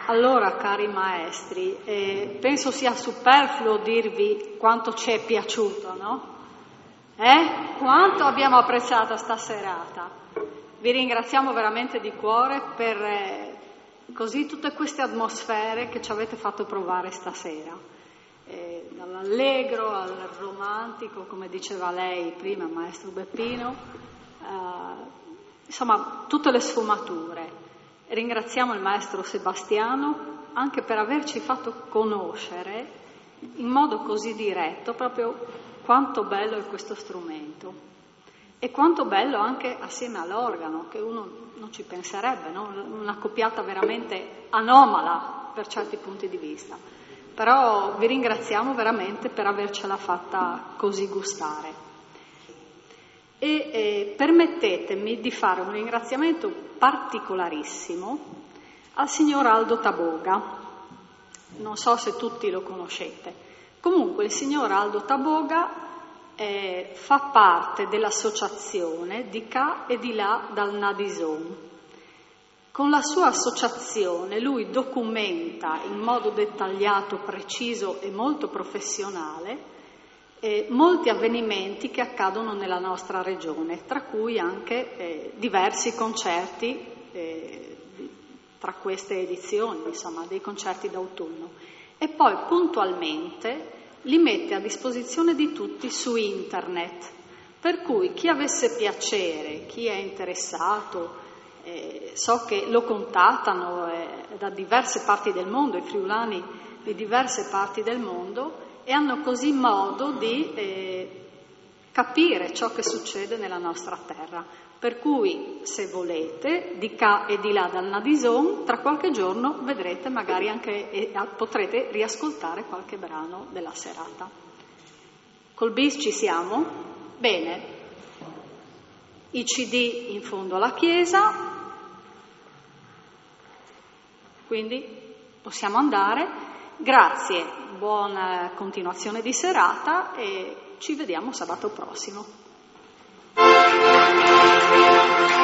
Allora, cari maestri, penso sia superfluo dirvi quanto ci è piaciuto, no? Quanto abbiamo apprezzato sta serata. Vi ringraziamo veramente di cuore per così tutte queste atmosfere che ci avete fatto provare stasera. Dall'allegro al romantico, come diceva lei prima, maestro Beppino, insomma, tutte le sfumature. Ringraziamo il maestro Sebastiano anche per averci fatto conoscere in modo così diretto proprio quanto bello è questo strumento e quanto bello anche assieme all'organo, che uno non ci penserebbe, no? Una coppiata veramente anomala per certi punti di vista. Però vi ringraziamo veramente per avercela fatta così gustare. E permettetemi di fare un ringraziamento particolarissimo al signor Aldo Taboga. Non so se tutti lo conoscete. Comunque il signor Aldo Taboga fa parte dell'associazione di qua e di là dal Nadison. Con la sua associazione lui documenta in modo dettagliato, preciso e molto professionale molti avvenimenti che accadono nella nostra regione, tra cui anche diversi concerti tra queste edizioni, insomma, dei concerti d'autunno. E poi puntualmente li mette a disposizione di tutti su internet, per cui chi avesse piacere, chi è interessato, so che lo contattano da diverse parti del mondo, i friulani di diverse parti del mondo, e hanno così modo di capire ciò che succede nella nostra terra. Per cui, se volete, di qua e di là dal Nadison, tra qualche giorno vedrete magari anche, potrete riascoltare qualche brano della serata. Col bis ci siamo? Bene. I CD in fondo alla chiesa, quindi possiamo andare. Grazie, buona continuazione di serata e ci vediamo sabato prossimo.